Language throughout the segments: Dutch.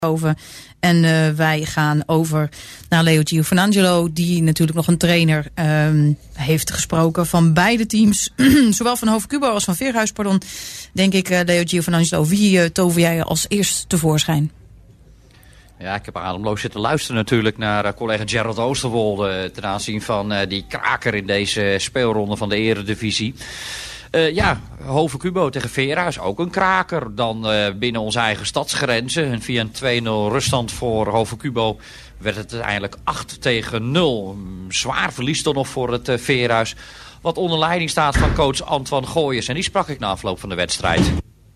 over. En wij gaan over naar Leo Giovinangelo, die natuurlijk nog een trainer heeft gesproken van beide teams. Zowel van Hove Cubo als van Veerhuis, denk ik. Leo Giovinangelo, wie tover jij als eerst tevoorschijn? Ja, ik heb ademloos zitten luisteren natuurlijk naar collega Gerald Oosterwolde ten aanzien van die kraker in deze speelronde van de Eredivisie. Hove Cubo tegen Veerhuis, ook een kraker. Dan binnen onze eigen stadsgrenzen. En via een 2-0 ruststand voor Hove Cubo werd het uiteindelijk 8-0. Zwaar verlies dan nog voor het Veerhuis. Wat onder leiding staat van coach Antoine Gooyers. En die sprak ik na afloop van de wedstrijd.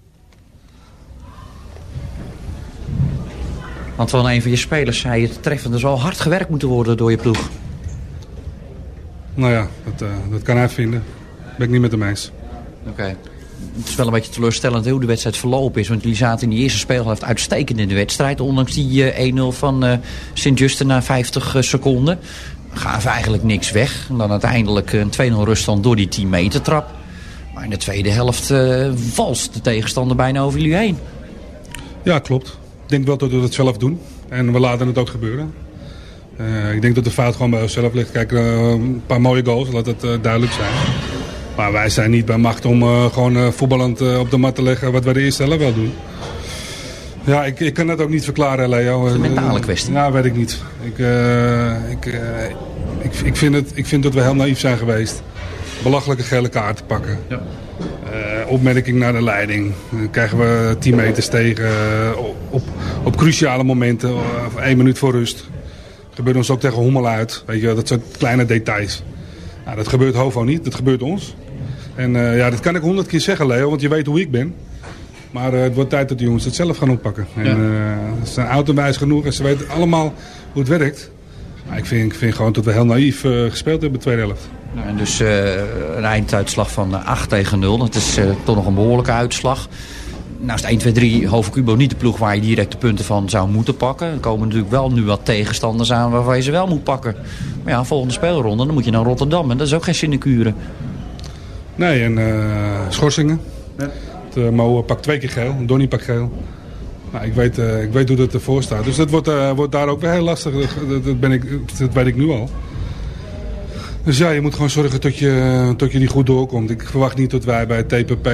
Antoine, een van je spelers zei het treffende zal hard gewerkt moeten worden door je ploeg. Nou ja, dat kan hij vinden. Ben ik niet met hem eens. Oké. Het is wel een beetje teleurstellend hoe de wedstrijd verlopen is. Want jullie zaten in die eerste speelhelft uitstekend in de wedstrijd. Ondanks die 1-0 van Sint-Juste na 50 seconden. Gaven eigenlijk niks weg. En dan uiteindelijk een 2-0 ruststand door die 10 meter trap. Maar in de tweede helft valst de tegenstander bijna over jullie heen. Ja, klopt. Ik denk wel dat we het zelf doen. En we laten het ook gebeuren. Ik denk dat de fout gewoon bij onszelf ligt. Kijk, een paar mooie goals, laat het duidelijk zijn. Maar wij zijn niet bij macht om gewoon voetballend op de mat te leggen wat wij de eerste helft wel doen. Ja, ik kan dat ook niet verklaren, Leo. Het is een mentale kwestie. Ja, weet ik niet. Ik vind dat we heel naïef zijn geweest. Belachelijke gele kaart te pakken. Ja. Opmerking naar de leiding. Dan krijgen we 10 meters tegen op cruciale momenten. 1 minuut voor rust. Gebeurt ons ook tegen Hommel uit. Weet je, dat zijn kleine details. Nou, dat gebeurt Hovo niet, dat gebeurt ons. En dat kan ik 100 keer zeggen, Leo, want je weet hoe ik ben. Maar het wordt tijd dat de jongens het zelf gaan oppakken. En, ze zijn autowijs genoeg en ze weten allemaal hoe het werkt. Maar ik vind gewoon dat we heel naïef gespeeld hebben de tweede helft. Nou, en dus een einduitslag van 8-0. Dat is toch nog een behoorlijke uitslag. Naast 1, 2, 3 Hove Cubo niet de ploeg waar je direct de punten van zou moeten pakken. Er komen natuurlijk wel nu wat tegenstanders aan waarvan je ze wel moet pakken. Maar ja, volgende speelronde dan moet je naar Rotterdam. En dat is ook geen sinecure. Nee, en schorsingen. Ja. Mo pakt 2 keer geel. Donnie pakt geel. Nou, ik weet hoe dat ervoor staat. Dus dat wordt daar ook weer heel lastig. Dat weet ik nu al. Dus ja, je moet gewoon zorgen tot je niet goed doorkomt. Ik verwacht niet dat wij bij het TPP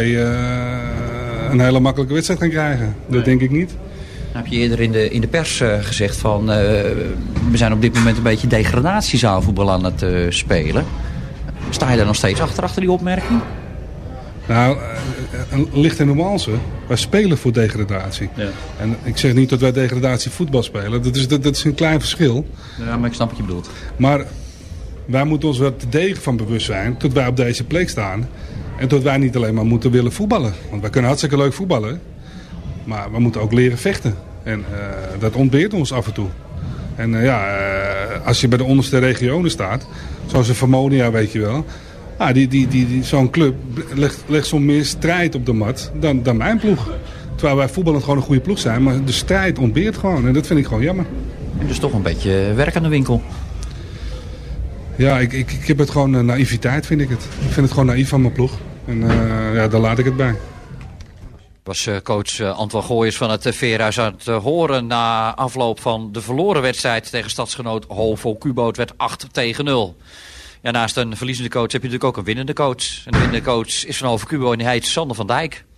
een hele makkelijke wedstrijd gaan krijgen. Dat denk ik niet. Nou, heb je eerder in de pers gezegd van we zijn op dit moment een beetje degradatiezaalvoetbal aan het spelen. Sta je daar nog steeds achter die opmerking? Nou, licht en nuance. Wij spelen voor degradatie. Ja. En ik zeg niet dat wij degradatie voetbal spelen. Dat is een klein verschil. Ja, maar ik snap wat je bedoelt. Maar wij moeten ons wel te degen van bewust zijn tot wij op deze plek staan. En tot wij niet alleen maar moeten willen voetballen. Want wij kunnen hartstikke leuk voetballen. Maar we moeten ook leren vechten. En dat ontbeert ons af en toe. En als je bij de onderste regionen staat, zoals een Vermonia, weet je wel. Zo'n club legt zo'n meer strijd op de mat dan mijn ploeg. Terwijl wij voetballend gewoon een goede ploeg zijn. Maar de strijd ontbeert gewoon. En dat vind ik gewoon jammer. En dus toch een beetje werk aan de winkel. Ja, ik heb het gewoon naïviteit, vind ik het. Ik vind het gewoon naïef van mijn ploeg. En daar laat ik het bij. Was coach Antoine Gooyers van het Veerhuis aan het horen na afloop van de verloren wedstrijd tegen stadsgenoot Hove Cubo. Het werd 8-0. Ja, naast een verliezende coach heb je natuurlijk ook een winnende coach. En de winnende coach is van Hove Cubo en die heet Sander van Dijk.